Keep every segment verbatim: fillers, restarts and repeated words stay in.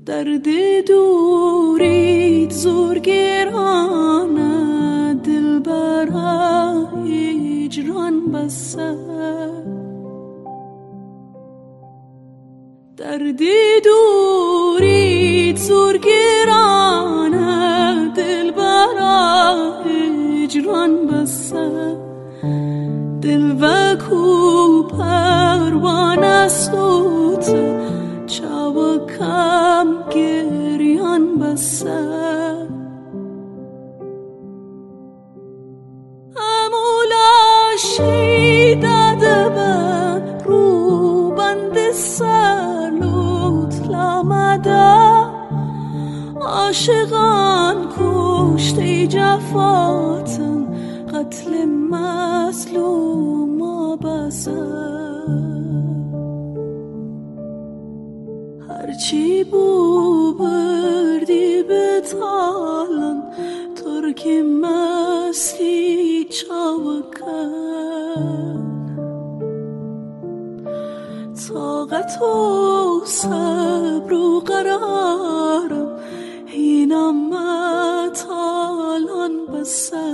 درد دوریت زور گرانه، دل برا هجران بسه. درد دوریت زور گرانه، دل برا هجران بسه. دل وکو پروانه سوت چاوکم گریان بسه. امولاشی داده به رو بند سرلوت لامده، عاشقان کشته جفاتن قتل مظلوم بسه. هرچی بو بردی به تالن ترکی مسلی چاوکن، طاقت و صبر و قرارم اینم تالان بسه.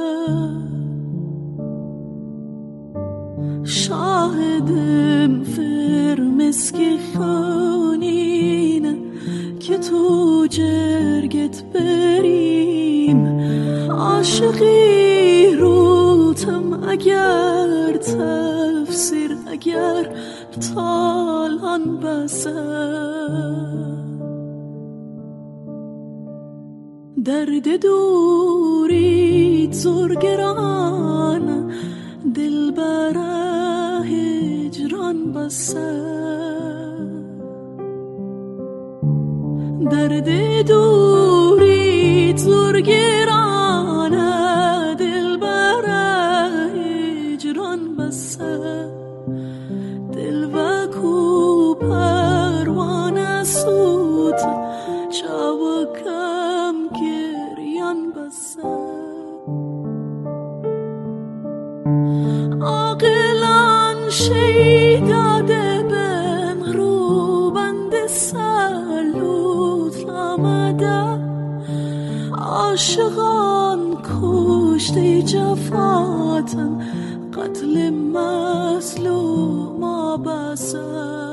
شاهدم فرمسکی خونینه که تو جرگت بریم، عاشقی روتم اگر تفسیر اگر تالان بسه. درد دوریت زور گرانه، دل برا هجران بسه. درد دوریت زور گرانه، دل برا هجران بسه. دل وکو پروانه سوت چاوکم گریان بسه. عاقلان شیداده بن رو بند سلوت لامده، عاشقان کشته جفاتن قتل مظلوم بسه.